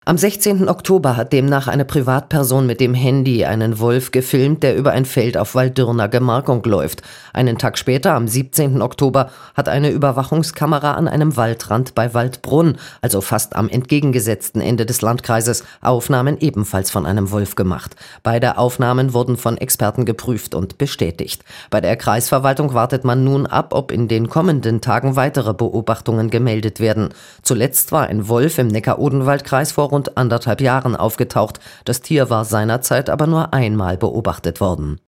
Am 16. Oktober hat demnach eine Privatperson mit dem Handy einen Wolf gefilmt, der über ein Feld auf Waldürner Gemarkung läuft. Einen Tag später, am 17. Oktober, hat eine Überwachungskamera an einem Waldrand bei Waldbrunn, also fast am entgegengesetzten Ende des Landkreises, Aufnahmen ebenfalls von einem Wolf gemacht. Beide Aufnahmen wurden von Experten geprüft und bestätigt. Bei der Kreisverwaltung wartet man nun ab, ob in den kommenden Tagen weitere Beobachtungen gemeldet werden. Zuletzt war ein Wolf im Neckar-Odenwald-Kreis vor rund 1,5 Jahren aufgetaucht. Das Tier war seinerzeit aber nur einmal beobachtet worden.